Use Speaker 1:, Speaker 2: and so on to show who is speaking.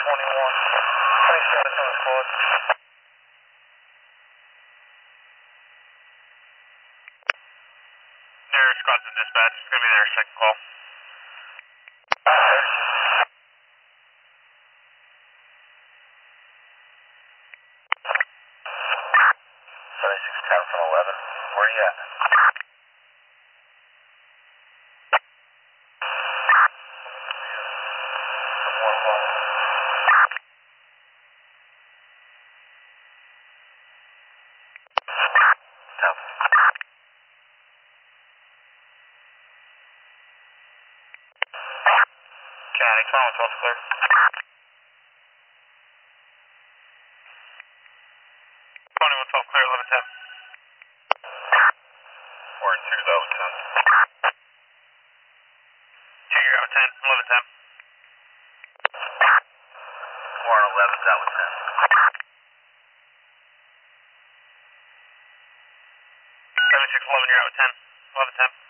Speaker 1: 21. 27 on the squad.
Speaker 2: Their squad's in dispatch. It's going to be their second call.
Speaker 1: 7610 from 11. Where are you at?
Speaker 2: County, 12 clear. 2112 clear, 1110.
Speaker 1: We're in 2, that was 10.
Speaker 2: 2, you're out 10, 1110.
Speaker 1: We're on 11, that was 10.
Speaker 2: 7611, you're out 10, 1110.